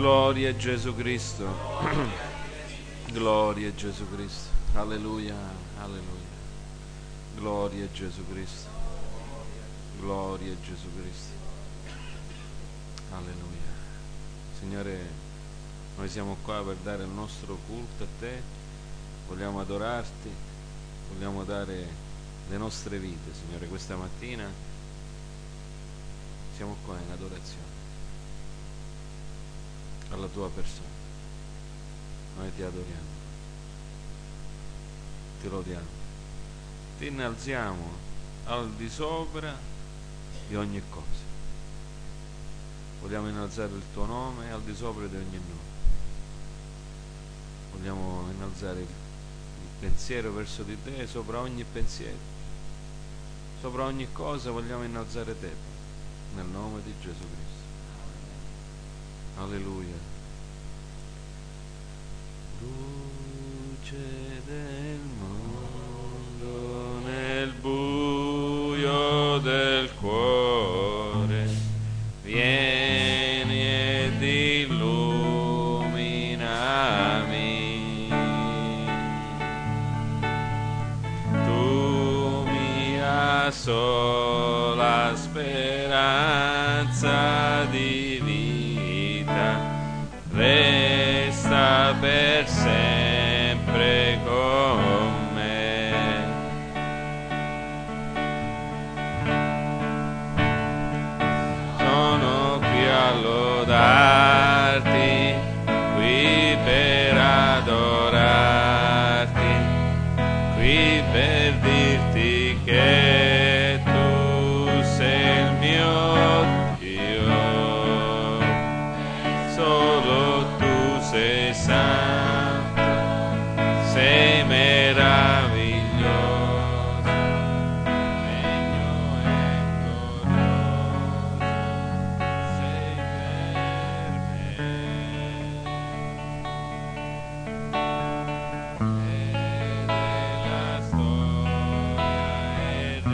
Gloria a Gesù Cristo. Gloria a Gesù Cristo. Alleluia, alleluia. Gloria a Gesù Cristo. Gloria a Gesù Cristo. Alleluia. Signore, noi siamo qua per dare il nostro culto a Te. Vogliamo adorarti. Vogliamo dare le nostre vite, Signore, questa mattina. Siamo qua in adorazione alla Tua persona. Noi Ti adoriamo, Ti lodiamo, Ti innalziamo al di sopra di ogni cosa. Vogliamo innalzare il Tuo nome al di sopra di ogni nome. Vogliamo innalzare il pensiero verso di Te sopra ogni pensiero, sopra ogni cosa vogliamo innalzare Te, nel nome di Gesù Cristo. Alleluia. Luce del mondo nel buio del cuore, vieni ed illuminami. Tu mia sola speranza di vita, resta per sempre con me. Sono qui a lodarti, qui per adorarti, qui per dirti che tu sei il mio Dio. Solo tu sei santo, sei meraviglioso, regno e glorioso sei per me. Ed è la storia e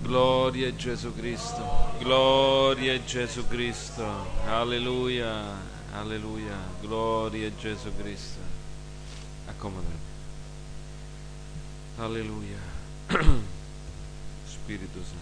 Gloria a Gesù Cristo, gloria a Gesù Cristo, alleluia, alleluia, gloria a Gesù Cristo. Accomodatevi. Alleluia. Spirito Santo.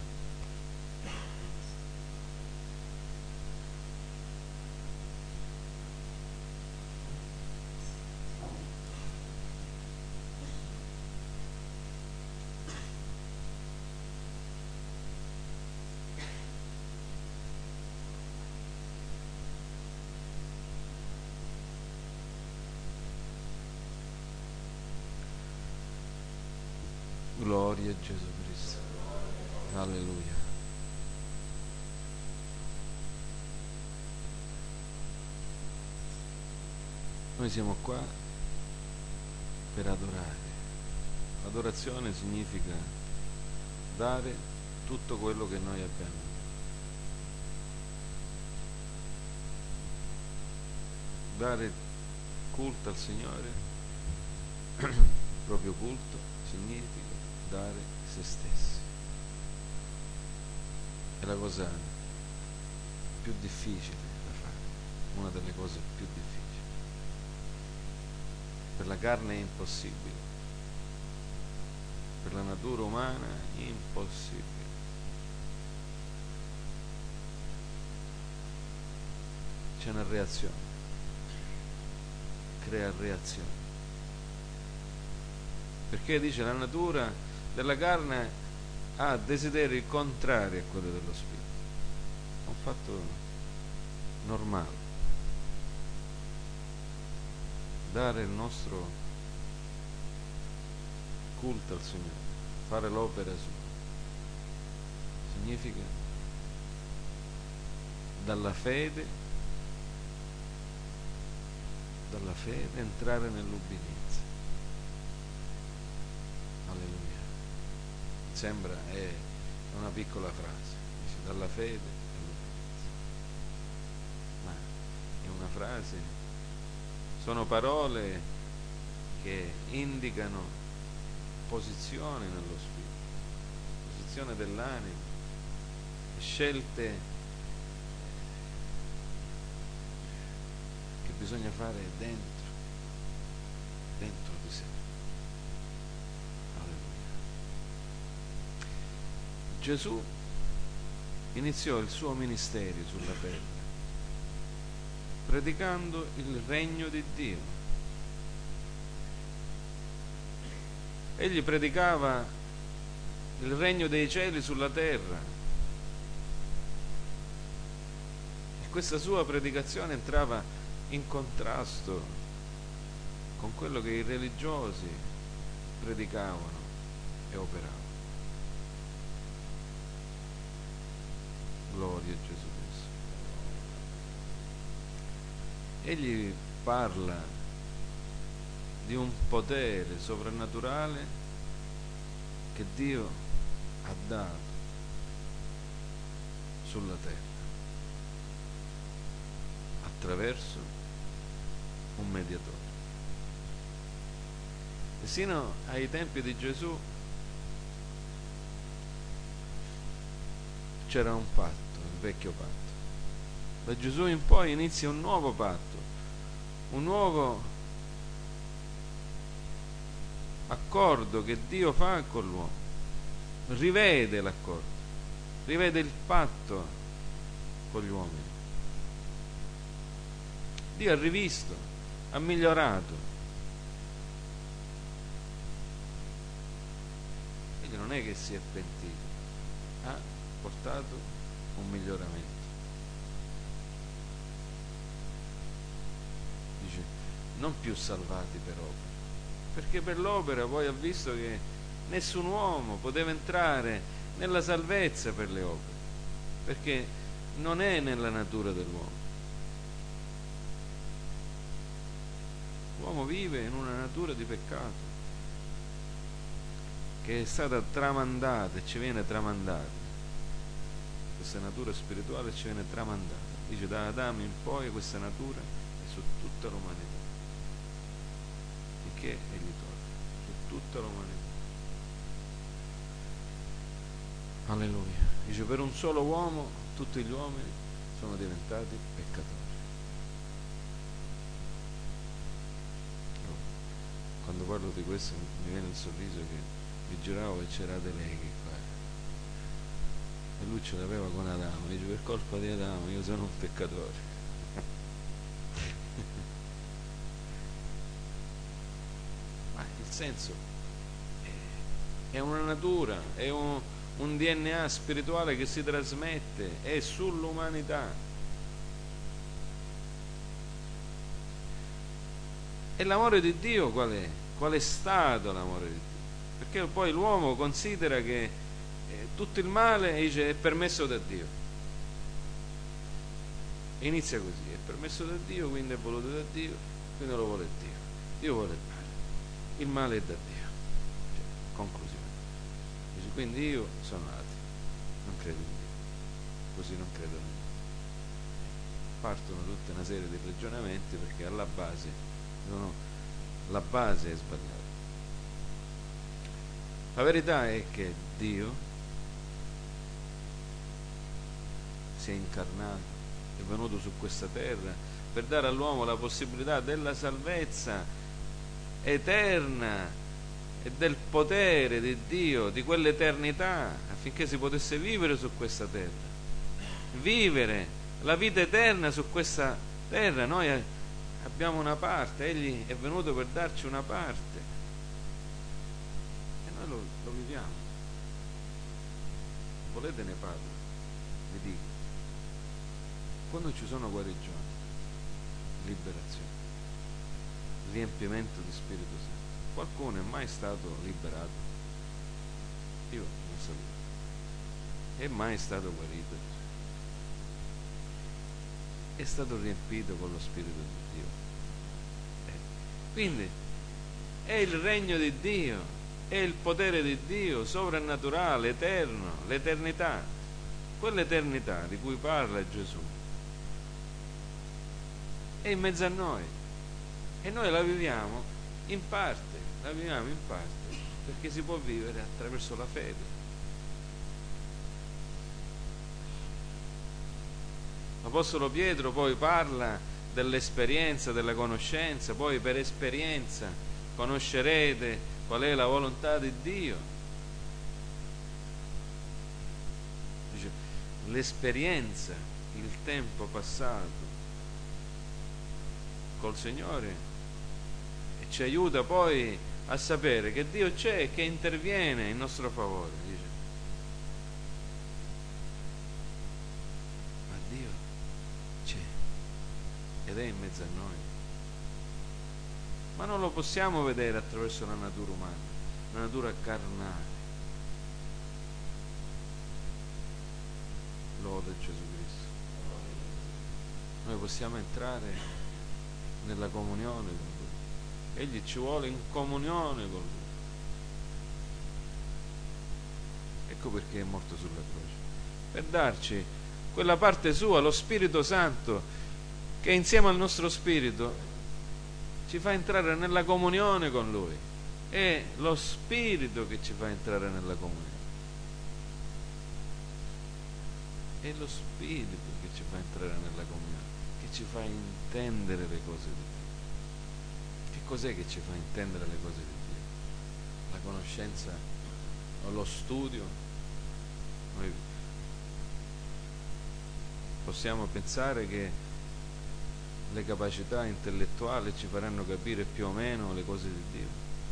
Gloria a Gesù Cristo. Alleluia. Noi siamo qua per adorare. Adorazione significa dare tutto quello che noi abbiamo. Dare culto al Signore, proprio culto, significa dare se stessi. È la cosa più difficile da fare, una delle cose più difficili. Per la carne è impossibile, per la natura umana è impossibile. C'è una reazione, crea reazione. Perché dice la natura della carne ha desideri contrari a quello dello spirito. È un fatto normale. Dare il nostro culto al Signore, fare l'opera sua, significa dalla fede entrare nell'ubbidienza. Alleluia. Sembra è una piccola frase, dice dalla fede all'ubbidienza, ma è una frase. Sono parole che indicano posizione nello spirito, posizione dell'anima, scelte che bisogna fare dentro di sé. Alleluia. Gesù iniziò il suo ministero sulla terra predicando il regno di Dio. Egli predicava il regno dei cieli sulla terra e questa sua predicazione entrava in contrasto con quello che i religiosi predicavano e operavano. Gloria a Gesù Cristo. Egli parla di un potere soprannaturale che Dio ha dato sulla terra attraverso un mediatore. E sino ai tempi di Gesù c'era un patto, il vecchio patto. Da Gesù in poi inizia un nuovo patto, un nuovo accordo che Dio fa con l'uomo. Rivede l'accordo, rivede il patto con gli uomini. Dio ha rivisto, ha migliorato. Egli non è che si è pentito, ha portato un miglioramento. Dice, non più salvati per opera, perché per l'opera poi ha visto che nessun uomo poteva entrare nella salvezza per le opere, perché non è nella natura dell'uomo. L'uomo vive in una natura di peccato che è stata tramandata e ci viene tramandata. Questa natura spirituale ci viene tramandata. Dice da Adamo in poi questa natura è su tutta l'umanità. Che egli toglie su tutta l'umanità. Alleluia. Dice, per un solo uomo tutti gli uomini sono diventati peccatori. Quando parlo di questo mi viene il sorriso, che mi giravo e c'era De Leghi qua, e lui ce l'aveva con Adamo. Dice, per colpa di Adamo io sono un peccatore. Ma il senso è una natura, è un DNA spirituale che si trasmette, è sull'umanità. E l'amore di Dio qual è? Qual è stato l'amore di Dio? Perché poi l'uomo considera che tutto il male, dice, è permesso da Dio. E inizia così: è permesso da Dio, quindi è voluto da Dio, quindi lo vuole Dio. Dio vuole il male. Il male è da Dio. Cioè, conclusione. Dice, quindi io sono ateo, non credo in Dio, così non credo in Dio. Partono tutta una serie di ragionamenti, perché alla base la base è sbagliata. La verità è che Dio si è incarnato, è venuto su questa terra per dare all'uomo la possibilità della salvezza eterna e del potere di Dio, di quell'eternità, affinché si potesse vivere su questa terra, vivere la vita eterna su questa terra. Noi abbiamo una parte, Egli è venuto per darci una parte e noi lo viviamo. Volete ne parlo? Vi dico, quando ci sono guarigioni, liberazione, riempimento di Spirito Santo, qualcuno è mai stato liberato? Io non sapevo. È mai stato guarito? È stato riempito con lo Spirito di Dio. Quindi è il regno di Dio, è il potere di Dio sovrannaturale, eterno, l'eternità, quell'eternità di cui parla Gesù è in mezzo a noi, e noi la viviamo in parte, perché si può vivere attraverso la fede. L'Apostolo Pietro poi parla dell'esperienza, della conoscenza, poi per esperienza conoscerete qual è la volontà di Dio. Dice, l'esperienza, il tempo passato col Signore, e ci aiuta poi a sapere che Dio c'è e che interviene in nostro favore. Dice, ma Dio c'è ed è in mezzo a noi, ma non lo possiamo vedere attraverso la natura umana, la natura carnale. Lode Gesù Cristo. Noi possiamo entrare nella comunione con Lui, Egli ci vuole in comunione con Lui. Ecco perché è morto sulla croce, per darci quella parte sua, lo Spirito Santo, che insieme al nostro spirito ci fa entrare nella comunione con Lui. È lo Spirito che ci fa entrare nella comunione, è lo Spirito che ci fa entrare nella comunione, che ci fa intendere le cose di Dio. Che cos'è che ci fa intendere le cose di Dio? La conoscenza o lo studio? Noi possiamo pensare che le capacità intellettuali ci faranno capire più o meno le cose di Dio.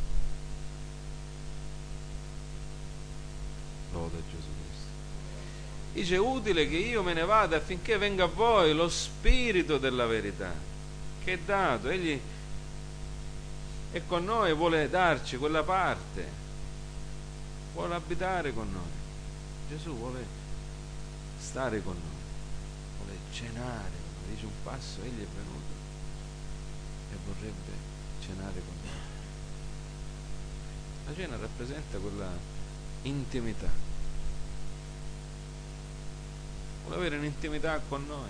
Lode Gesù Cristo. Dice, utile che io me ne vada affinché venga a voi lo Spirito della verità, che è dato. Egli è con noi e vuole darci quella parte, vuole abitare con noi. Gesù vuole stare con noi, vuole cenare con noi. Dice un passo, Egli è venuto e vorrebbe cenare con noi. La cena rappresenta quella intimità, vuole avere un'intimità con noi.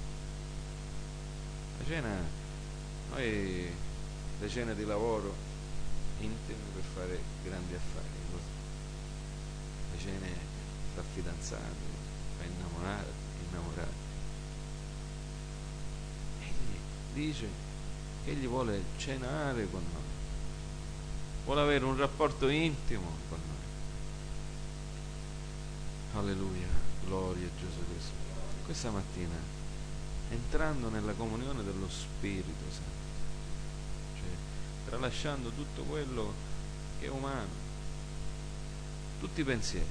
La cena, noi le cene di lavoro intime per fare grandi affari, le cene sta fidanzato, sta innamorato. Egli dice che egli vuole cenare con noi, vuole avere un rapporto intimo con noi. Alleluia, gloria a Gesù Cristo. Questa mattina, entrando nella comunione dello Spirito Santo, cioè tralasciando tutto quello che è umano, tutti i pensieri,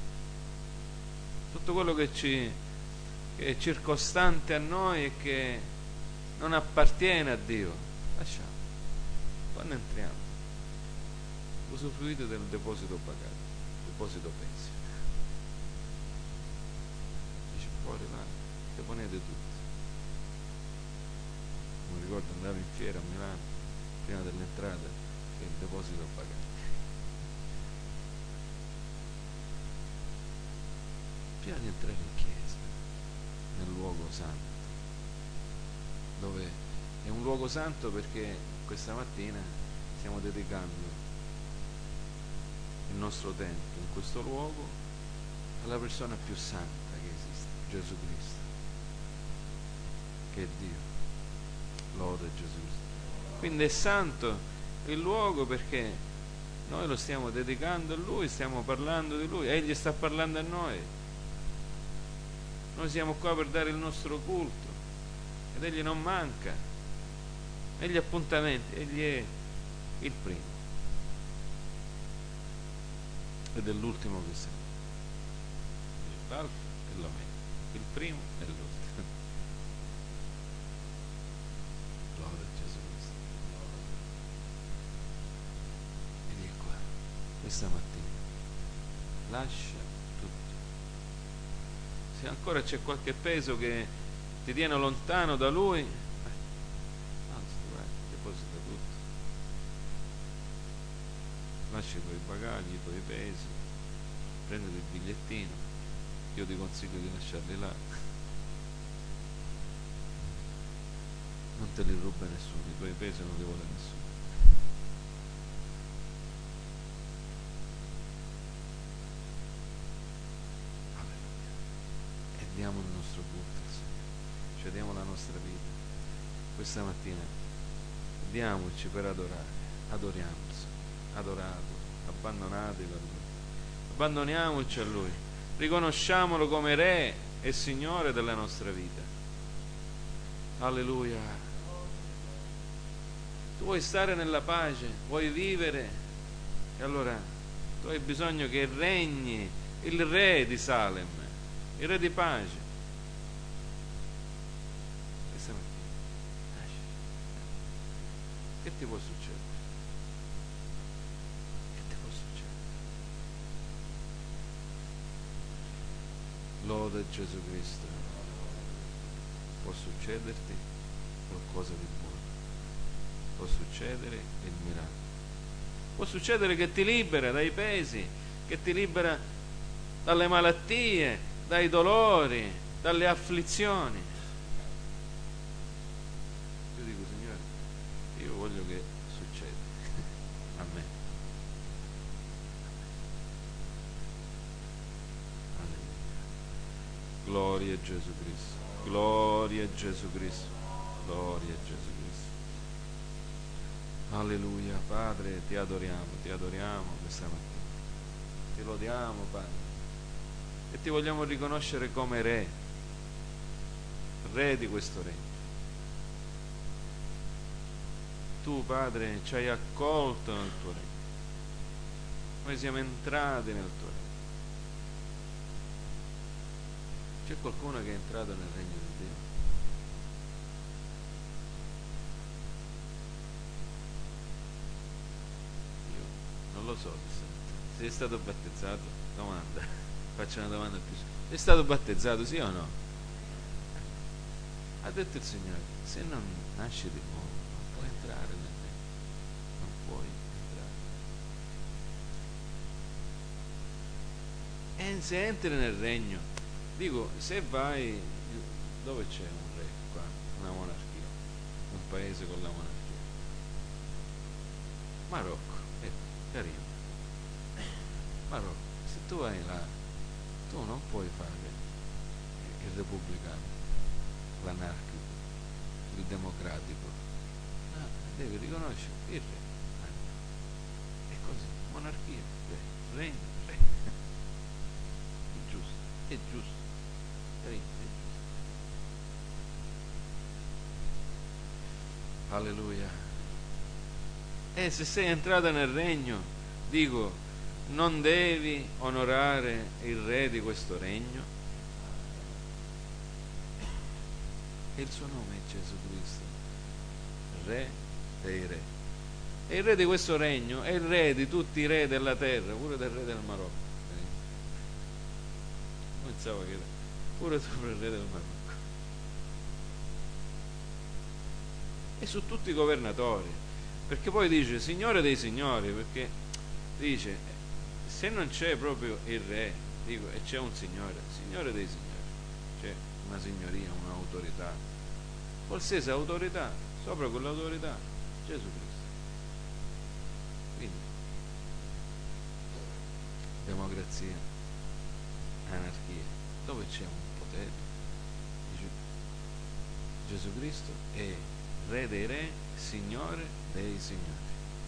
tutto quello che è circostante a noi e che non appartiene a Dio, lasciamo. Quando entriamo, usufruite del deposito pagato, deposito pensiero. Dice fuori là, deponete tutto. Mi ricordo andavo in fiera a Milano, prima dell'entrata, che il deposito pagato. Prima di entrare in chiesa, nel luogo santo, dove è un luogo santo perché questa mattina stiamo dedicando il nostro tempo in questo luogo alla persona più santa che esiste, Gesù Cristo, che è Dio. Lode Gesù Cristo. Quindi è santo il luogo perché noi lo stiamo dedicando a Lui, stiamo parlando di Lui, Egli sta parlando a noi. Noi siamo qua per dare il nostro culto ed Egli non manca. Egli appuntamenti, Egli è il primo ed è l'ultimo che sente. L'alfa e l'omega, il primo e l'ultimo. Gloria a Gesù Cristo. Egli è qua questa mattina, lascia tutto. Se ancora c'è qualche peso che ti tiene lontano da Lui, alzati, vai, deposita tutto, lascia i tuoi bagagli, i tuoi pesi, prenditi il bigliettino, io ti consiglio di lasciarli là, non te li ruba nessuno, i tuoi pesi non li vuole nessuno. Alleluia. E diamo il nostro culto al Signore, cioè diamo la nostra vita questa mattina, diamoci per adoriamo il Signore, adorato, abbandonati per Lui, abbandoniamoci a Lui, riconosciamolo come Re e Signore della nostra vita. Alleluia. Tu vuoi stare nella pace, vuoi vivere, e allora tu hai bisogno che regni il Re di Salem, il Re di pace. Questa mattina che ti può succedere? Che ti può succedere? Lode Gesù Cristo. Può succederti qualcosa di buono, può succedere il miracolo, può succedere che ti libera dai pesi, che ti libera dalle malattie, dai dolori, dalle afflizioni. Io dico, Signore, io voglio che succeda a me. Alleluia. Gloria a Gesù Cristo. Gloria a Gesù Cristo, gloria a Gesù Cristo. Alleluia. Padre, ti adoriamo questa mattina, ti lodiamo, Padre, e ti vogliamo riconoscere come Re di questo regno. Tu, Padre, ci hai accolto nel tuo regno, noi siamo entrati nel tuo regno. C'è qualcuno che è entrato nel regno di Dio? Io non lo so. Sei stato battezzato? Domanda. Faccio una domanda più. Sei stato battezzato, sì o no? Ha detto il Signore, se non nasci di nuovo non puoi entrare nel regno. Non puoi entrare. E se entri nel regno, dico, se vai dove c'è un re qua, una monarchia, un paese con la monarchia, Marocco, carino, Marocco, se tu vai là tu non puoi fare il repubblicano, l'anarchico, il democratico, devi riconoscere il re. È così, monarchia, re, regno, re. È giusto, è giusto, regno, è giusto. Alleluia. E se sei entrata nel regno, dico, non devi onorare il re di questo regno? E il suo nome è Gesù Cristo, re dei re. E il re di questo regno è il re di tutti i re della terra, pure del re del Marocco. Pensavo che era pure sopra il re del Marocco. E su tutti i governatori, perché poi dice Signore dei signori, perché dice se non c'è proprio il re, dico, e c'è un signore dei signori, c'è una signoria, un'autorità, qualsiasi autorità, sopra quell'autorità Gesù Cristo. Quindi democrazia, anarchia, dove c'è un potere, dice Gesù Cristo è re dei re, signore dei signori.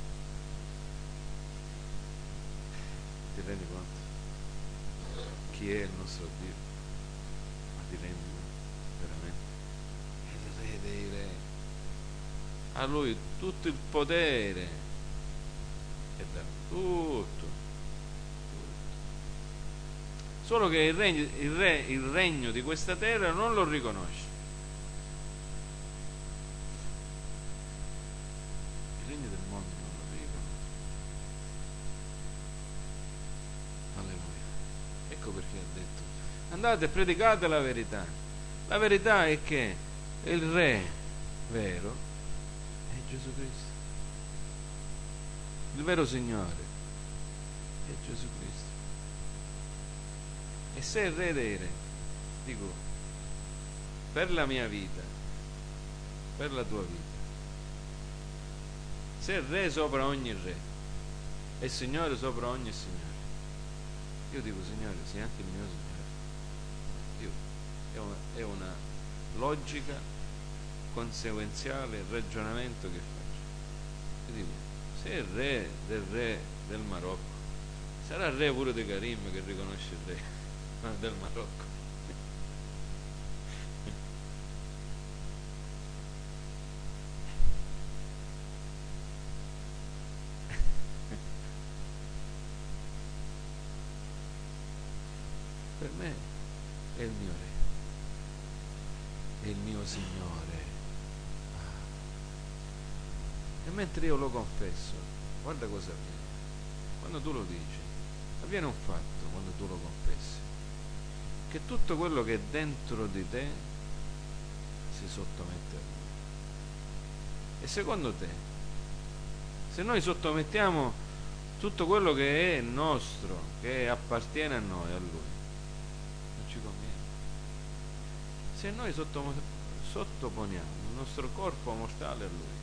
Ti rendi conto chi è il nostro Dio? Ma ti rendi conto veramente? È il re dei re, a lui tutto il potere è dato, tutto. Solo che il regno di questa terra non lo riconosce. Il regno del mondo non lo riconosce. Alleluia. Ecco perché ha detto andate e predicate la verità. La verità è che il re vero è Gesù Cristo, il vero Signore è Gesù Cristo. E se il re dei re, dico, per la mia vita, per la tua vita, se il re sopra ogni re e il Signore sopra ogni Signore, io dico Signore, sei anche il mio Signore. È una logica conseguenziale ragionamento che faccio. Io dico, se il re del Marocco sarà il re pure di Karim che riconosce il re del Marocco. Per me è il mio re, è il mio Signore. E mentre io lo confesso, guarda cosa avviene. Quando tu lo dici, avviene un fatto quando tu lo confessi, che tutto quello che è dentro di te si sottomette a lui. E secondo te, se noi sottomettiamo tutto quello che è nostro, che appartiene a noi, a lui, non ci conviene. Se noi sottoponiamo il nostro corpo mortale a lui,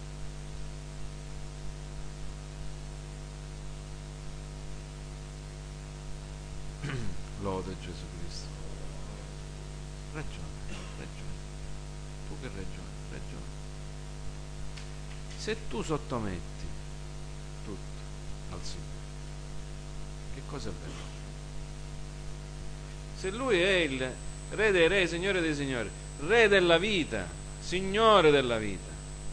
lode Gesù Cristo. Ragiona. Tu che ragioni. Se tu sottometti tutto al Signore, che cosa avverrà? Se Lui è il Re dei Re, Signore dei Signori, Re della vita, Signore della vita,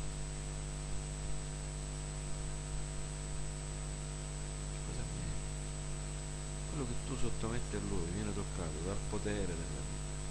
che cosa avviene? Quello che tu sottometti a Lui viene toccato dal potere della vita.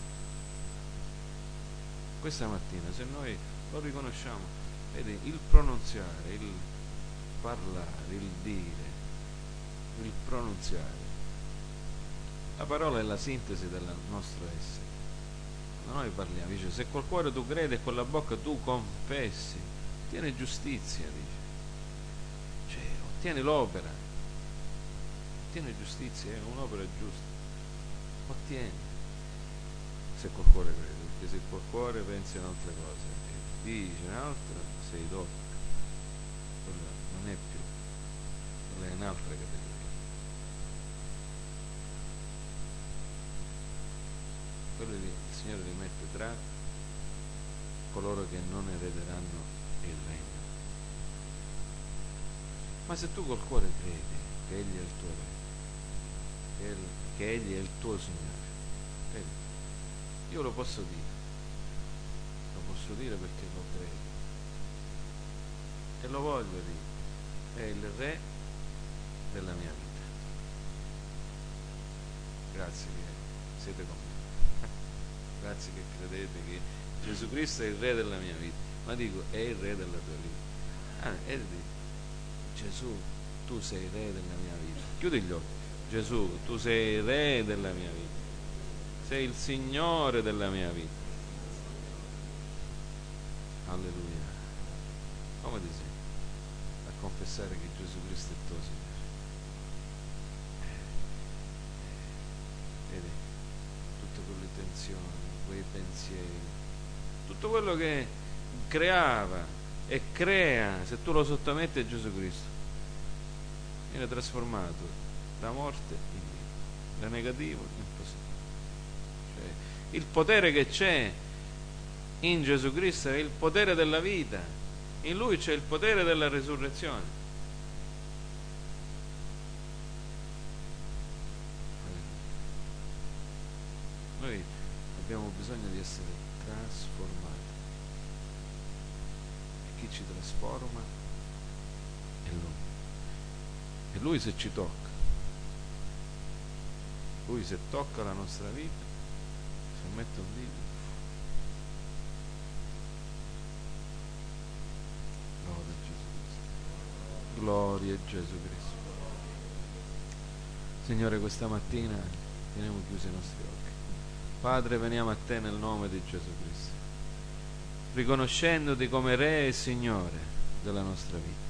Questa mattina, se noi lo riconosciamo, vedi, il pronunziare, il parlare, il dire, il pronunziare, la parola è la sintesi del nostro essere. Quando noi parliamo, dice, se col cuore tu credi e con la bocca tu confessi, ottieni giustizia, dice, cioè ottieni l'opera, ottieni giustizia, è un'opera giusta, ottieni, se col cuore credi. Se col cuore pensi in altre cose e dici un'altra, sei dopo. Quella non è più, quella è un'altra categoria. quelli il Signore li mette tra coloro che non erederanno il regno. Ma se tu col cuore credi che Egli è il tuo Re, che Egli è il tuo Signore, credi, io lo posso dire perché lo credo e lo voglio dire, è il Re della mia vita. Grazie che siete con me, grazie che credete che Gesù Cristo è il Re della mia vita, ma dico, è il Re della tua vita. E dico, Gesù, tu sei il Re della mia vita. Chiudi gli occhi. Gesù, tu sei il Re della mia vita, sei il Signore della mia vita. Alleluia. Come ti senti a confessare che Gesù Cristo è tuo Signore? Vedi, tutte quelle tensioni, quei pensieri, tutto quello che creava e crea, se tu lo sottometti a Gesù Cristo, viene trasformato da morte in vita, da negativo in positivo. Cioè, il potere che c'è in Gesù Cristo è il potere della vita, in Lui c'è il potere della resurrezione. Noi abbiamo bisogno di essere trasformati e chi ci trasforma è Lui. E Lui se ci tocca, Lui se tocca la nostra vita, se mette un dito, gloria a Gesù Cristo. Signore, questa mattina teniamo chiusi i nostri occhi. Padre, veniamo a te nel nome di Gesù Cristo, riconoscendoti come Re e Signore della nostra vita.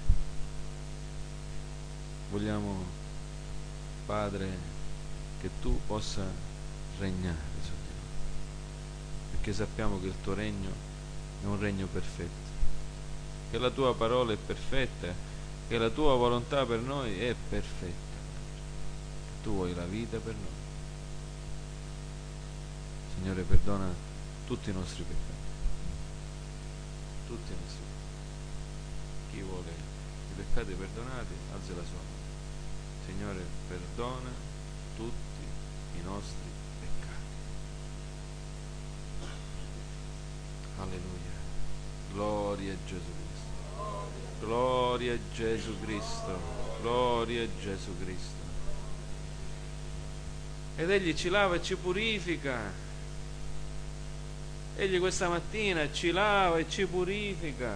Vogliamo, Padre, che tu possa regnare su di noi, perché sappiamo che il tuo regno è un regno perfetto, che la tua parola è perfetta, che la tua volontà per noi è perfetta. Tu vuoi la vita per noi. Signore, perdona tutti i nostri peccati, tutti i nostri peccati. Chi vuole i peccati perdonati, alzi la sua mano. Signore, perdona tutti i nostri peccati. Alleluia. Gloria a Gesù Cristo. Gloria a Gesù Cristo. Gloria a Gesù Cristo. Ed Egli ci lava e ci purifica. Egli questa mattina ci lava e ci purifica.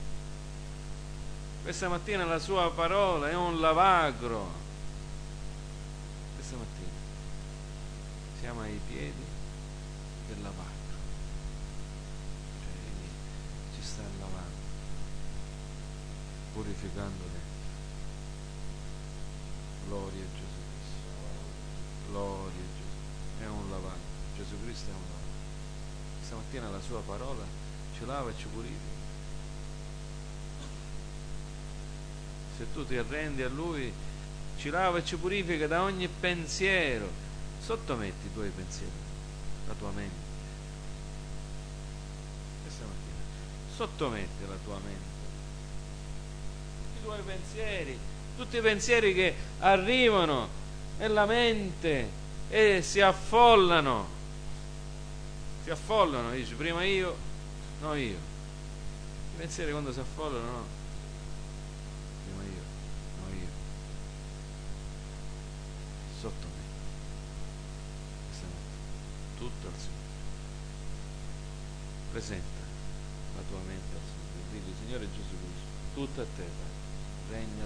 Questa mattina la sua parola è un lavagro. Questa mattina siamo ai piedi del lavagro, cioè Egli ci sta lavando, purificando dentro. Gloria a Gesù Cristo. Gloria a Gesù. È un lavagro. Gesù Cristo è un lavagro. Stamattina la sua parola ci lava e ci purifica. Se tu ti arrendi a Lui, ci lava e ci purifica da ogni pensiero. Sottometti i tuoi pensieri, la tua mente. Questa mattina sottometti la tua mente, i tuoi pensieri, tutti i pensieri che arrivano nella mente e si affollano. Dici prima io, no io. I pensieri quando si affollano, no, prima io, no io. Sotto me, questa notte, tutto al Signore. Presenta la tua mente al Signore, digli: Signore Gesù Cristo, tutto a te, Padre, regna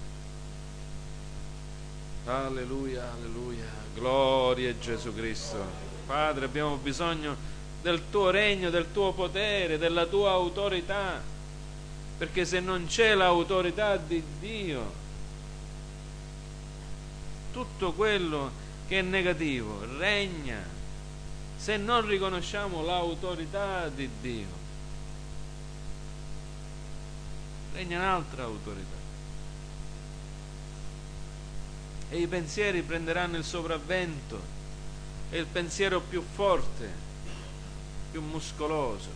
tu. Alleluia, alleluia, gloria a Gesù Cristo. Padre, abbiamo bisogno del tuo regno, del tuo potere, della tua autorità, perché se non c'è l'autorità di Dio, tutto quello che è negativo regna. Se non riconosciamo l'autorità di Dio, regna un'altra autorità e i pensieri prenderanno il sopravvento. è il pensiero più forte, più muscoloso,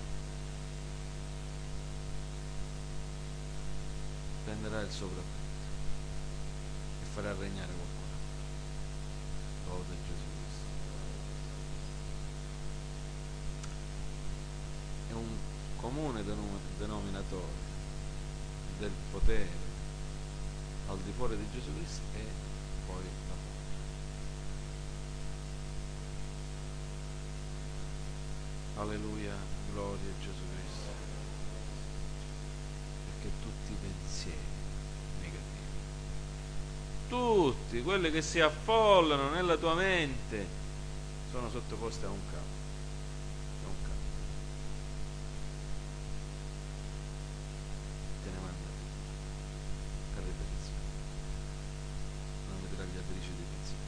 prenderà il sopravvento e farà regnare qualcuno. Lode Gesù Cristo. È un comune denominatore del potere al di fuori di Gesù Cristo e poi la paura. Alleluia, gloria a Gesù Cristo. Perché tutti i pensieri negativi, tutti quelli che si affollano nella tua mente, sono sottoposti a un capo. Te ne manda a ripetizione, una mitragliatrice di pensieri.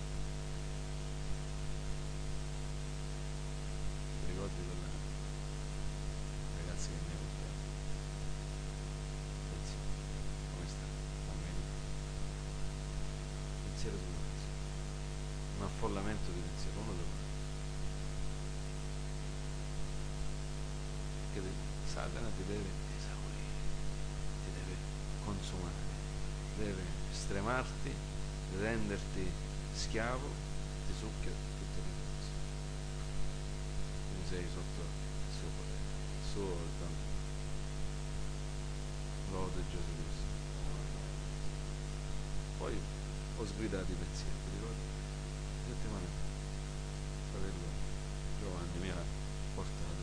Ti ricordi quella ragazza che mi ha portato? Pensiero, come sta? Pensiero sul pensiero, un affollamento di pensiero, uno dopo l'altro. Perché Satana ti deve esaurire, ti deve consumare, deve stremarti, renderti schiavo, ti succhia tutte le cose. Quindi sei sotto il suo potere, il suo tanto. Lode Gesù Cristo. Poi ho sgridato i pensieri, ti ricordi? Settimana fa, fratello Giovanni mi ha portato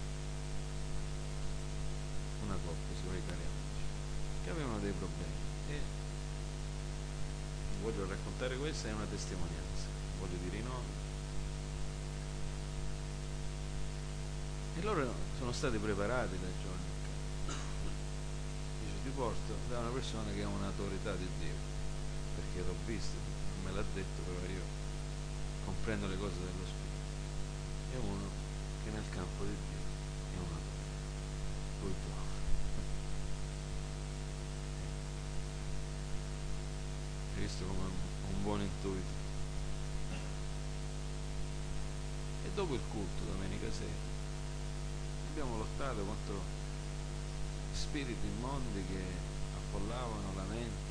una coppia, suoi cari amici, che avevano dei problemi, e voglio raccontare questa, è una testimonianza, voglio dire i nomi. E loro sono stati preparati da Giovanni. Dice: ti porto da una persona che ha un'autorità di Dio, perché l'ho visto, non me l'ha detto, però io comprendo le cose dello Spirito. È uno che nel campo di Dio è un autorità, lui tu. Hai visto come un buon intuito? E dopo il culto domenica sera abbiamo lottato contro spiriti immondi che affollavano la mente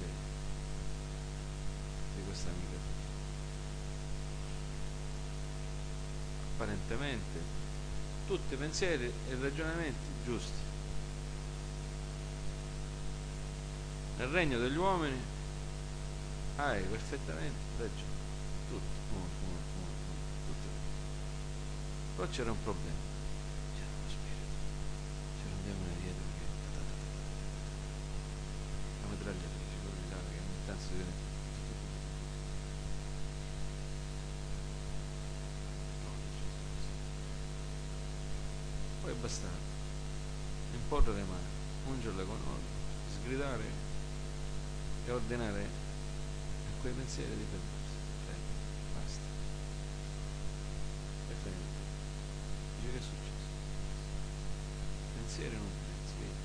di questa amica. Apparentemente tutti pensieri e ragionamenti giusti. Nel regno degli uomini hai perfettamente ragione, tutti, tutti. Però c'era un problema, c'era uno spirito, c'era un demone dietro che la mitragliatrice, quello di là che ogni tanto si vede. Poi è bastato imporre le mani, ungerle con olio, sgridare e ordinare a quei pensieri di fermarsi. Basta. E finito. Dice: che è successo? Pensieri non pensi, vedi?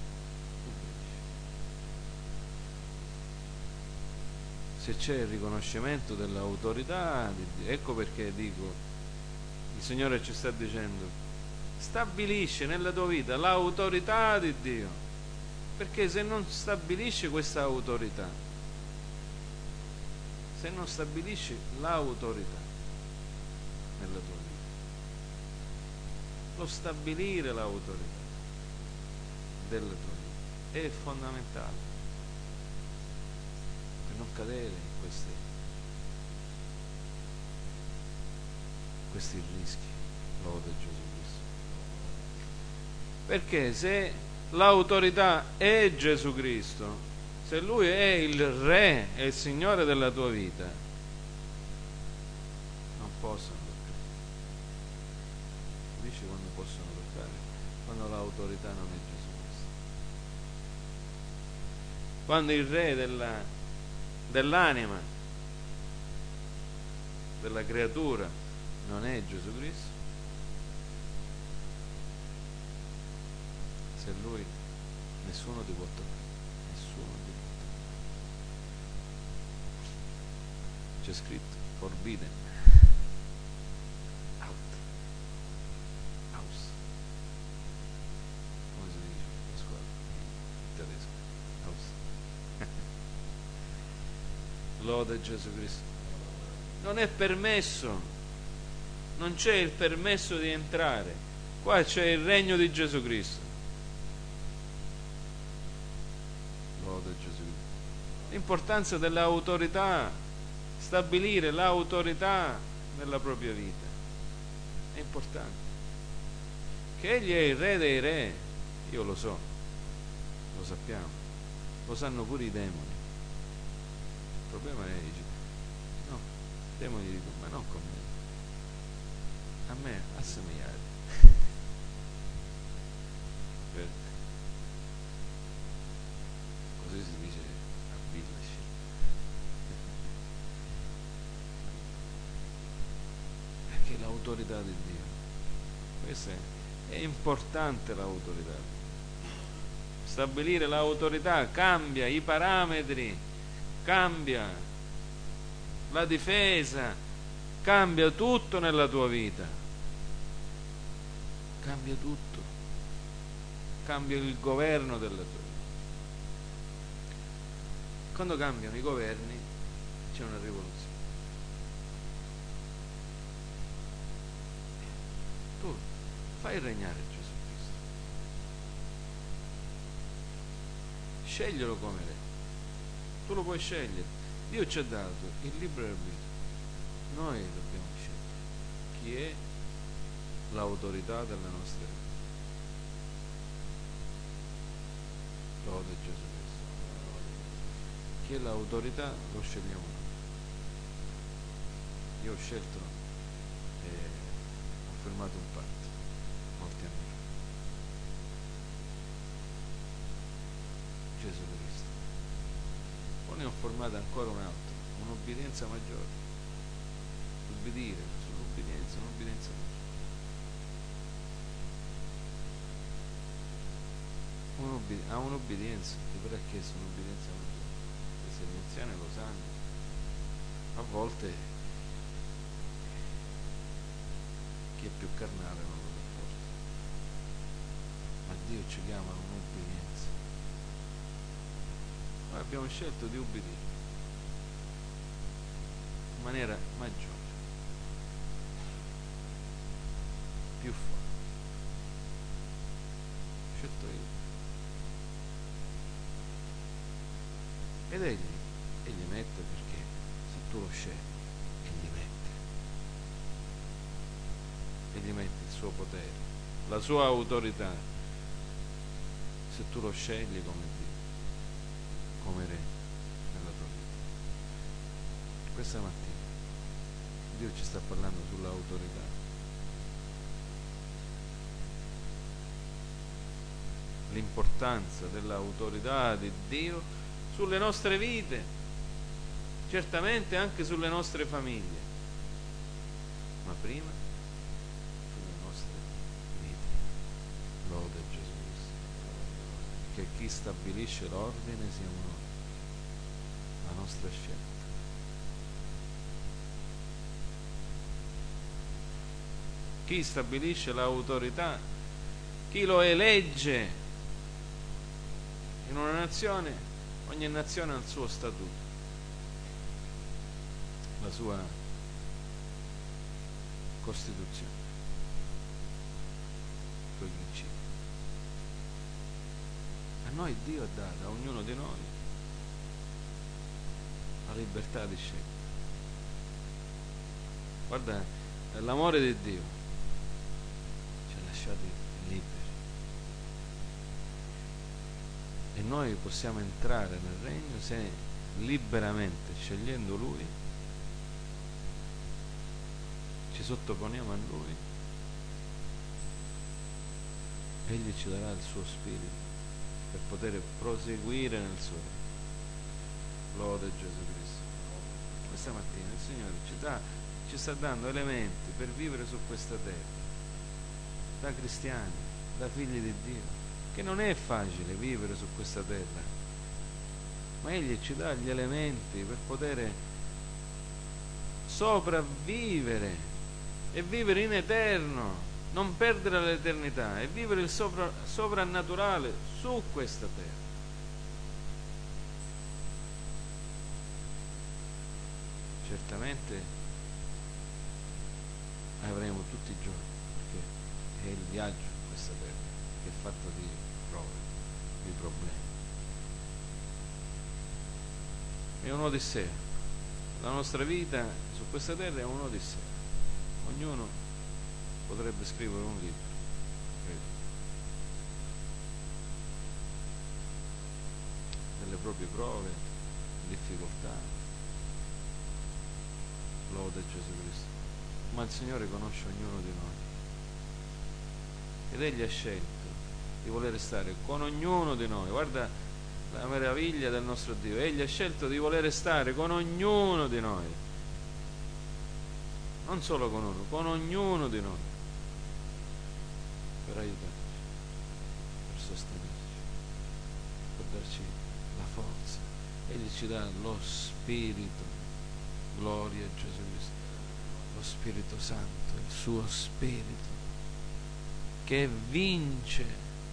Se c'è il riconoscimento dell'autorità di Dio, ecco perché dico, il Signore ci sta dicendo: stabilisci nella tua vita l'autorità di Dio, perché se non stabilisci questa autorità, se non stabilisci l'autorità nella tua vita, lo stabilire l'autorità della tua vita è fondamentale per non cadere in questi rischi. Lode Gesù Cristo. Perché se l'autorità è Gesù Cristo, se Lui è il Re e il Signore della tua vita, non possono toccare. Dice quando possono toccare? Quando l'autorità non è Gesù Cristo. Quando il Re dell'anima, della creatura, non è Gesù Cristo, se Lui, nessuno ti può toccare, nessuno ti può toccare. C'è scritto forbidden, Lode Gesù Cristo. Non è permesso, non c'è il permesso di entrare. Qua c'è il regno di Gesù Cristo. Lode Gesù Cristo. L'importanza dell'autorità, stabilire l'autorità nella propria vita è importante. Che Egli è il Re dei Re, io lo so, lo sappiamo, lo sanno pure i demoni. Il problema è, no, i demoni dicono, ma non con me, a me assomigliare. Così si dice a Village. Perché l'autorità di Dio, questa è importante, l'autorità. Stabilire l'autorità cambia i parametri, cambia la difesa, cambia tutto nella tua vita, cambia tutto, cambia il governo della tua vita. Quando cambiano i governi c'è una rivoluzione. Tu fai regnare Gesù Cristo, sceglielo come re, tu lo puoi scegliere. Dio ci ha dato il libero arbitrio, noi dobbiamo scegliere chi è l'autorità della nostra vita. Lode Gesù Cristo. Chi è l'autorità lo scegliamo noi. Io ho scelto e ho firmato un patto molti anni fa. Gesù Cristo. Poi ne ho formato ancora un altro, un'obbedienza maggiore. Ubbidire sull'obbedienza, un'obbedienza maggiore. A un'obbedienza, ti verrà chiesto un'obbedienza maggiore. Se gli anziani lo sanno, a volte chi è più carnale non lo sopporta, ma Dio ci chiama a un'obbedienza. Noi abbiamo scelto di ubbidire in maniera maggiore, più forte. Ho scelto io. Ed egli mette, perché se tu lo scegli, egli mette il suo potere, la sua autorità, se tu lo scegli come Dio, come re nella tua vita. Questa mattina Dio ci sta parlando sull'autorità. L'importanza dell'autorità di Dio sulle nostre vite, certamente anche sulle nostre famiglie, ma prima sulle nostre vite. Lode Gesù Cristo. Che chi stabilisce l'ordine siamo noi, la nostra scelta. Chi stabilisce l'autorità, chi lo elegge in una nazione. Ogni nazione ha il suo statuto, la sua Costituzione, i suoi principi. A noi Dio ha dato, a ognuno di noi, la libertà di scegliere. Guarda, l'amore di Dio ci ha lasciati liberi. E noi possiamo entrare nel regno se liberamente, scegliendo Lui, ci sottoponiamo a Lui. Egli ci darà il suo spirito per poter proseguire nel suo regno. Lode Gesù Cristo. Questa mattina il Signore ci sta dando elementi per vivere su questa terra, da cristiani, da figli di Dio, che non è facile vivere su questa terra, ma Egli ci dà gli elementi per poter sopravvivere e vivere in eterno, non perdere l'eternità e vivere il sovrannaturale su questa terra. certamente avremo tutti i giorni, perché è il viaggio in questa terra che è fatto di prove, di problemi. È un'odissea. La nostra vita su questa terra è un'odissea. Ognuno potrebbe scrivere un libro, credo, delle proprie prove, difficoltà. Lode Gesù Cristo. Ma il Signore conosce ognuno di noi ed Egli ha scelto di voler stare con ognuno di noi. Guarda la meraviglia del nostro Dio. Egli ha scelto di voler stare con ognuno di noi, non solo con uno, con ognuno di noi, per aiutarci, per sostenerci, per darci la forza. Egli ci dà lo Spirito. Gloria a Gesù Cristo. Lo Spirito Santo, il suo Spirito che vince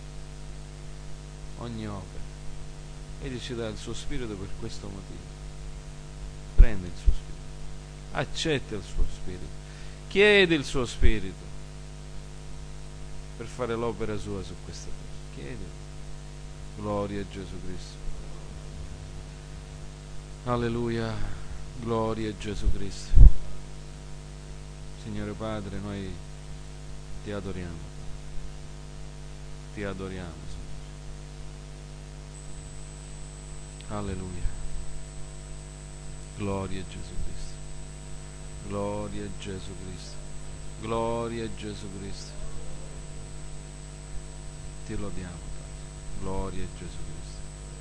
ogni opera. Egli ci dà il suo Spirito per questo motivo. Prendi il suo Spirito, accetta il suo Spirito, chiedi il suo Spirito per fare l'opera sua su questa terra. Chiedi. Gloria a Gesù Cristo. Alleluia. Gloria a Gesù Cristo. Signore Padre, noi ti adoriamo. Ti adoriamo, Signore. Alleluia. Gloria a Gesù Cristo. Gloria a Gesù Cristo. Gloria a Gesù Cristo. Ti lodiamo, Padre. Gloria a Gesù Cristo.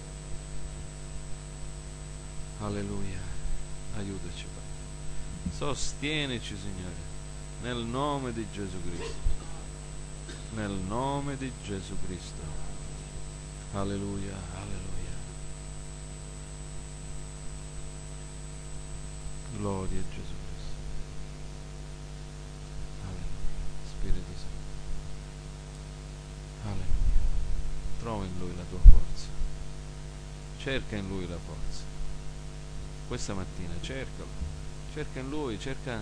Alleluia. Aiutaci, Padre. Sostienici, Signore, nel nome di Gesù Cristo. Nel nome di Gesù Cristo. Alleluia, alleluia. Gloria a Gesù Cristo. Alleluia. Spirito Santo. Alleluia. Trova in Lui la tua forza. Cerca in Lui la forza. Questa mattina cercalo. Cerca in Lui, cerca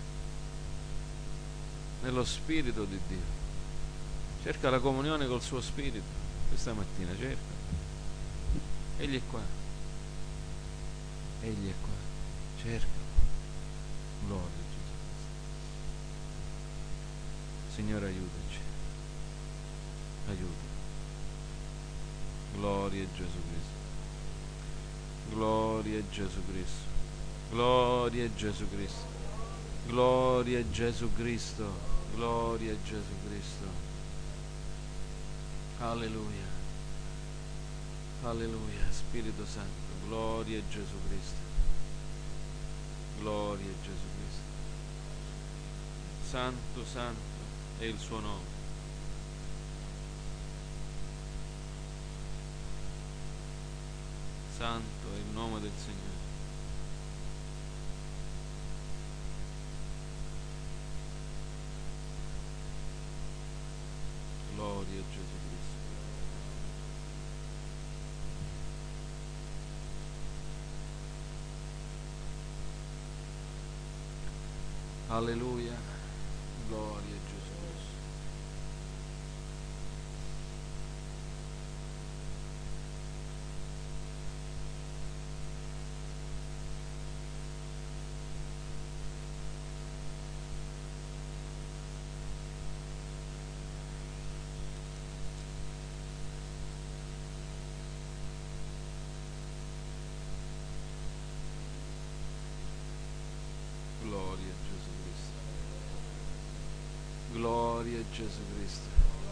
nello Spirito di Dio. Cerca la comunione col suo Spirito. Questa mattina cerca. Egli è qua. Egli è qua. Cercalo. Gloria a Gesù Cristo. Signore, aiutaci. Aiuta. Gloria a Gesù Cristo. Gloria a Gesù Cristo. Gloria a Gesù Cristo. Gloria a Gesù Cristo. Gloria a Gesù Cristo. Alleluia. Alleluia. Spirito Santo. Gloria a Gesù Cristo. Gloria a Gesù Cristo. Santo, santo è il suo nome. Santo è il nome del Signore. Gloria a Gesù Cristo. Alleluia. Gloria a Gesù Cristo. Gloria a Gesù Cristo. Gloria a Gesù Cristo.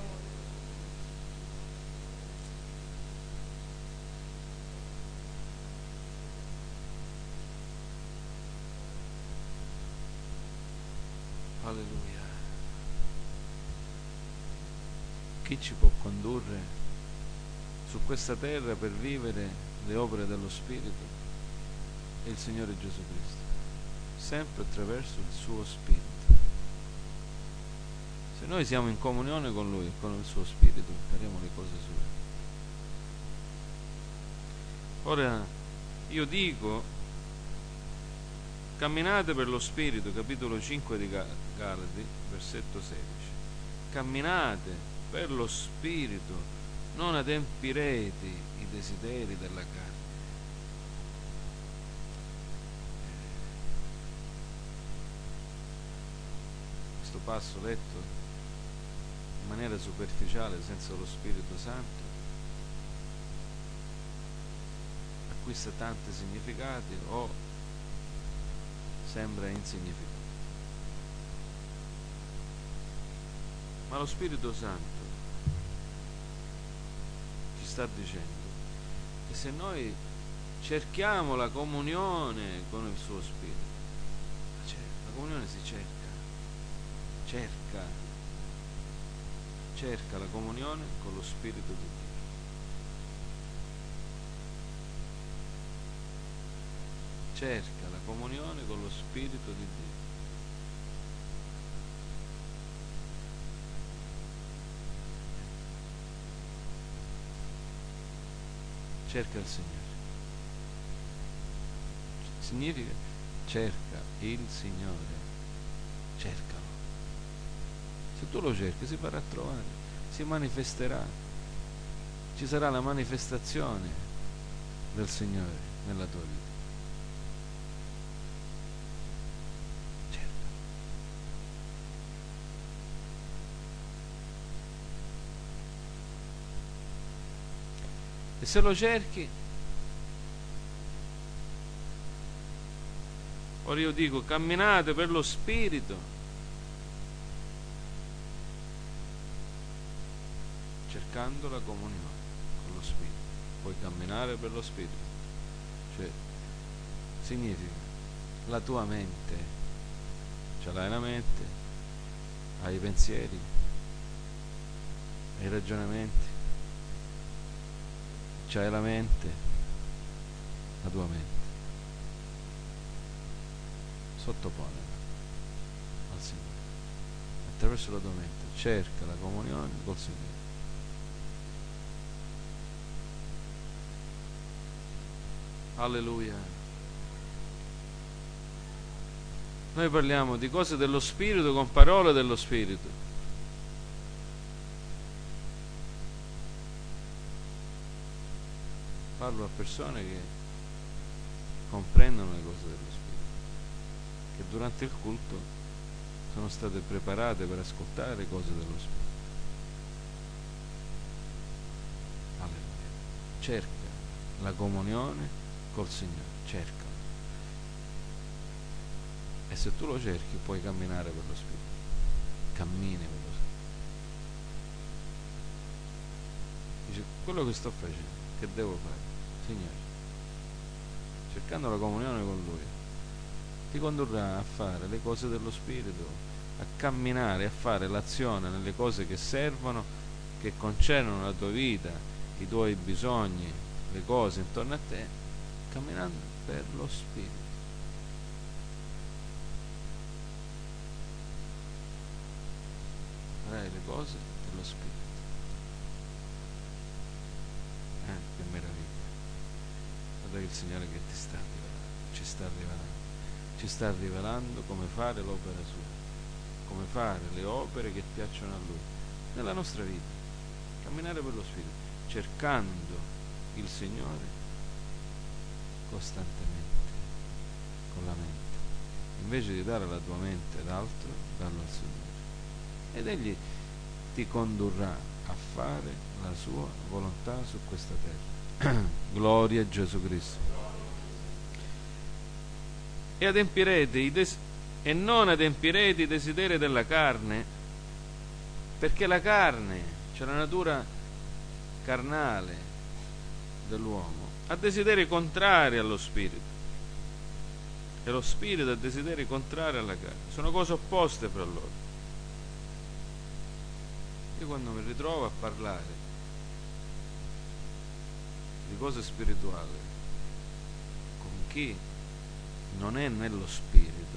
Alleluia. Chi ci può condurre su questa terra per vivere le opere dello Spirito? È il Signore Gesù Cristo, sempre attraverso il suo Spirito. Se noi siamo in comunione con Lui e con il suo Spirito, faremo le cose sue. Ora, io dico camminate per lo Spirito, capitolo 5 di Galati, versetto 16. Camminate per lo Spirito, non adempirete i desideri della carne. Questo passo letto in maniera superficiale, senza lo Spirito Santo, acquista tanti significati o sembra insignificante. Ma lo Spirito Santo ci sta dicendo che se noi cerchiamo la comunione con il suo Spirito, la comunione si cerca la comunione con lo Spirito di Dio. Cerca la comunione con lo Spirito di Dio. Cerca il Signore. Significa cerca il Signore. Cercalo. Se tu lo cerchi si farà trovare, si manifesterà. Ci sarà la manifestazione del Signore nella tua vita. E se lo cerchi, ora io dico, camminate per lo Spirito, cercando la comunione con lo Spirito. Puoi camminare per lo Spirito, cioè significa la tua mente, ce l'hai la mente, hai i pensieri, hai i ragionamenti, c'hai la mente, la tua mente, sottoponela al Signore attraverso la tua mente, cerca la comunione col Signore. Alleluia. Noi parliamo di cose dello Spirito con parole dello Spirito. Parlo a persone che comprendono le cose dello Spirito, che durante il culto sono state preparate per ascoltare le cose dello Spirito. Alleluia. Cerca la comunione col Signore, cercalo. E se tu lo cerchi puoi camminare per lo Spirito. Cammini per lo Spirito. Dice, quello che sto facendo, che devo fare? Signore, cercando la comunione con Lui, ti condurrà a fare le cose dello Spirito, a camminare, a fare l'azione nelle cose che servono, che concernono la tua vita, i tuoi bisogni, le cose intorno a te, camminando per lo Spirito. Farai le cose dello Spirito. Che meraviglia. Guarda che il Signore che ti sta rivelando, ci sta rivelando come fare l'opera sua, come fare le opere che piacciono a Lui nella nostra vita, camminare per lo Spirito, cercando il Signore costantemente con la mente, invece di dare la tua mente ad altro, darlo al Signore, ed Egli ti condurrà a fare la sua volontà su questa terra. Gloria a Gesù Cristo. E non adempirete i desideri della carne, perché la carne, cioè la natura carnale dell'uomo, ha desideri contrari allo Spirito, e lo Spirito ha desideri contrari alla carne. Sono cose opposte fra loro. Io quando mi ritrovo a parlare di cose spirituali con chi non è nello Spirito,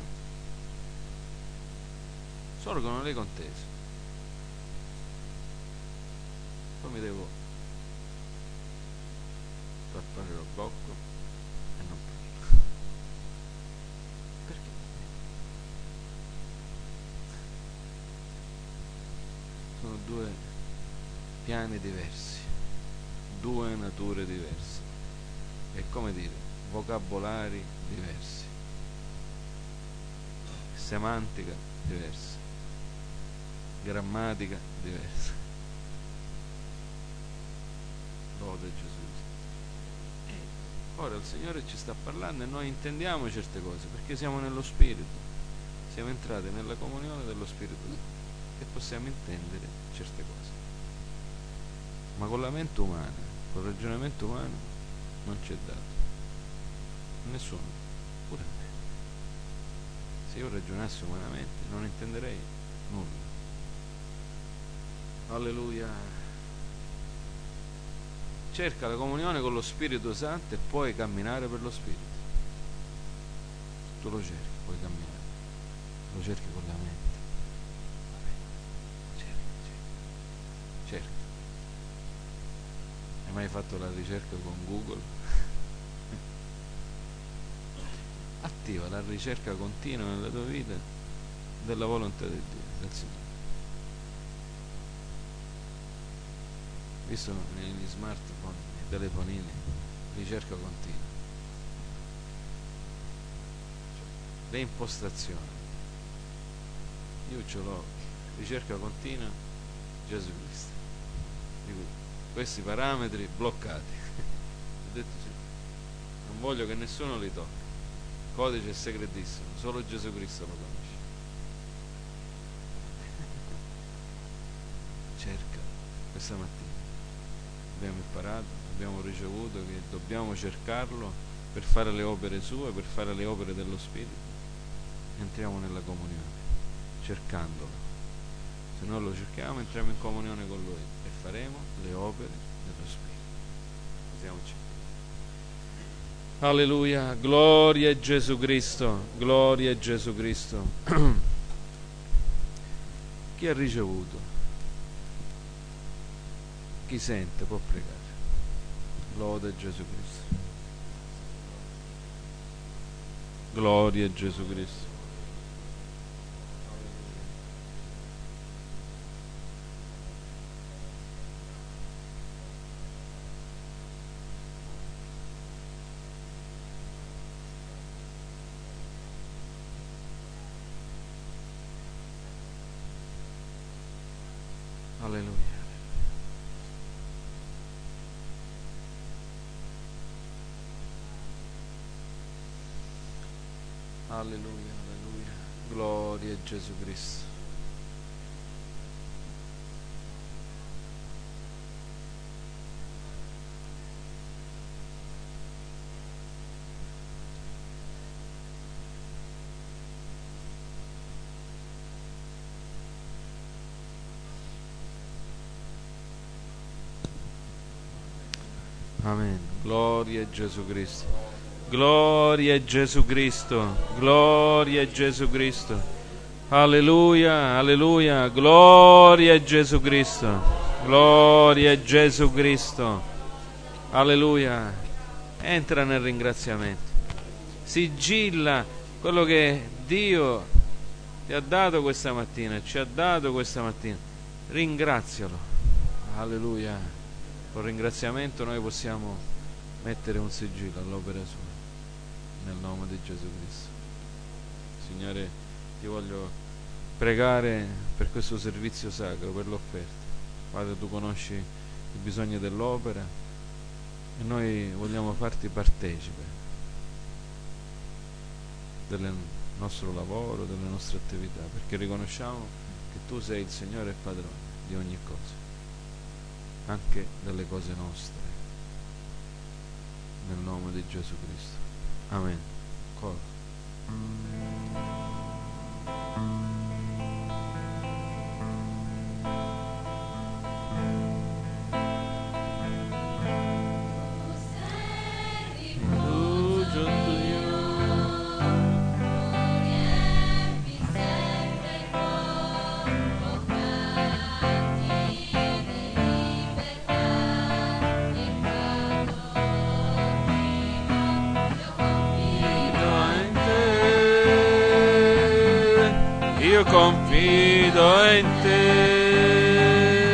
sorgono le contese. Poi mi devo tappare il bocco e non parlo. Perché? due piani diversi, due nature diverse, è come dire, vocabolari diversi, semantica diversa, grammatica diversa. Lode Gesù. Ora il Signore ci sta parlando e noi intendiamo certe cose perché siamo nello Spirito, siamo entrati nella comunione dello Spirito Santo e possiamo intendere certe cose, ma con la mente umana, col ragionamento umano non c'è dato, nessuno, pure a me. Se io ragionassi umanamente non intenderei nulla. Alleluia. Cerca la comunione con lo Spirito Santo e puoi camminare per lo Spirito. Tu lo cerchi, puoi camminare, lo cerchi con la mente. Cerca. Hai mai fatto la ricerca con Google? Attiva la ricerca continua nella tua vita della volontà di Dio, del Signore. Visto negli smartphone, nei telefonini, ricerca continua, le impostazioni, io ce l'ho, ricerca continua Gesù Cristo, questi parametri bloccati. Ho detto sì, non voglio che nessuno li tocchi, il codice è segretissimo, solo Gesù Cristo lo conosce. Cerca questa mattina. Abbiamo imparato, abbiamo ricevuto che dobbiamo cercarlo per fare le opere sue, per fare le opere dello Spirito. Entriamo nella comunione cercandolo. Se non lo cerchiamo entriamo in comunione con Lui e faremo le opere dello Spirito. Posiamoci. Alleluia, gloria a Gesù Cristo, gloria a Gesù Cristo. Chi ha ricevuto? Chi sente può pregare. Lode a Gesù Cristo. Gloria a Gesù Cristo. Alleluia. Alleluia, alleluia, gloria a Gesù Cristo. Amen, gloria a Gesù Cristo. Gloria a Gesù Cristo, gloria a Gesù Cristo, alleluia, alleluia, gloria a Gesù Cristo, gloria a Gesù Cristo, alleluia. Entra nel ringraziamento, sigilla quello che Dio ti ha dato questa mattina, ci ha dato questa mattina, ringrazialo, alleluia. Con ringraziamento noi possiamo mettere un sigillo all'opera sua. Nel nome di Gesù Cristo. Signore, ti voglio pregare per questo servizio sacro, per l'offerta. Padre, tu conosci i bisogni dell'opera e noi vogliamo farti partecipe del nostro lavoro, delle nostre attività, perché riconosciamo che tu sei il Signore e Padrone di ogni cosa, anche delle cose nostre, nel nome di Gesù Cristo. Amen. Coro. Io confido in te.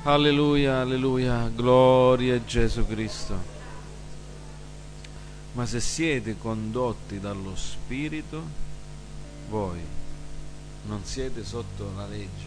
Alleluia, alleluia, gloria a Gesù Cristo. Ma se siete condotti dallo Spirito, voi non siete sotto la legge.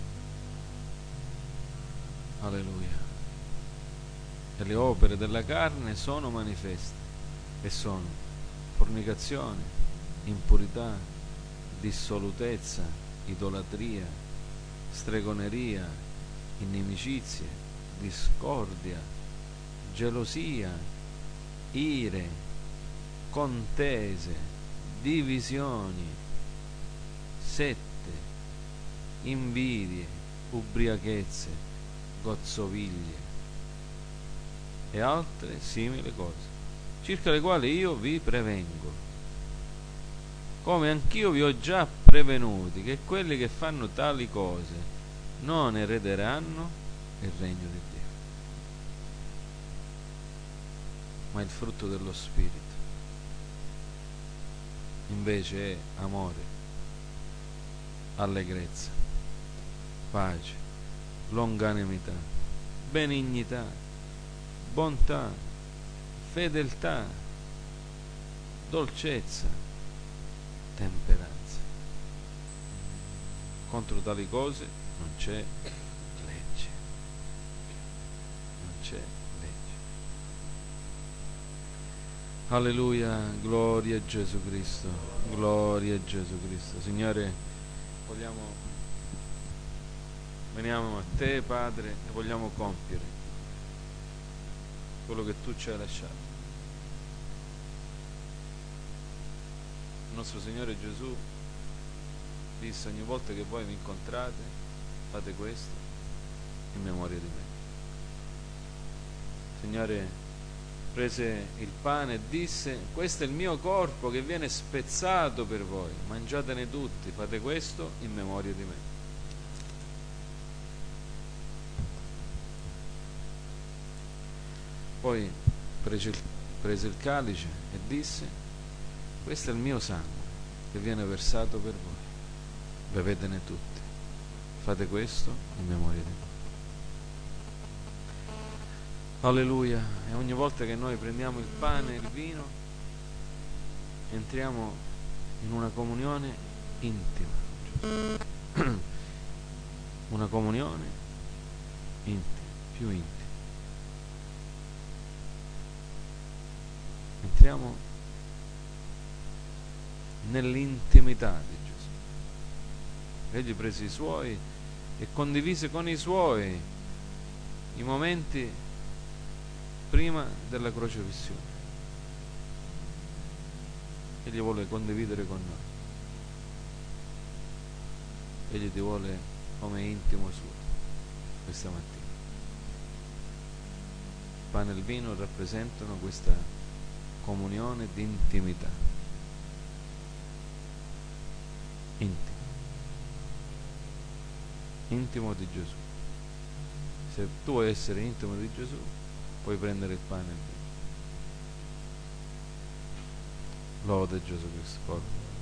Alleluia. E le opere della carne sono manifeste e sono fornicazione, impurità, dissolutezza, idolatria, stregoneria, inimicizie, discordia, gelosia, ire, contese, divisioni, sette, invidie, ubriachezze, gozzoviglie e altre simili cose, circa le quali io vi prevengo, come anch'io vi ho già prevenuti, che quelli che fanno tali cose non erederanno il regno di Dio. Ma il frutto dello Spirito invece è amore, allegrezza, pace, longanimità, benignità, bontà, fedeltà, dolcezza, temperanza. Contro tali cose non c'è legge. Non c'è legge. Alleluia, gloria a Gesù Cristo, gloria a Gesù Cristo. Signore, veniamo a te, Padre, e vogliamo compiere quello che tu ci hai lasciato. Il nostro Signore Gesù disse: ogni volta che voi vi incontrate, fate questo in memoria di me. Signore prese il pane e disse: questo è il mio corpo che viene spezzato per voi, mangiatene tutti, fate questo in memoria di me. Poi prese il calice e disse: questo è il mio sangue che viene versato per voi, bevetene tutti, fate questo in memoria di me. Alleluia. E ogni volta che noi prendiamo il pane e il vino, entriamo in una comunione intima, una comunione intima, più intima. Entriamo nell'intimità di Gesù. Egli prese i suoi e condivise con i suoi i momenti prima della crocefissione. Egli vuole condividere con noi. Egli ti vuole come intimo suo questa mattina. Il pane e il vino rappresentano questa comunione di intimità. Intimo di Gesù. Se tu vuoi essere intimo di Gesù, puoi prendere il pane e il vino. Lode Gesù Cristo.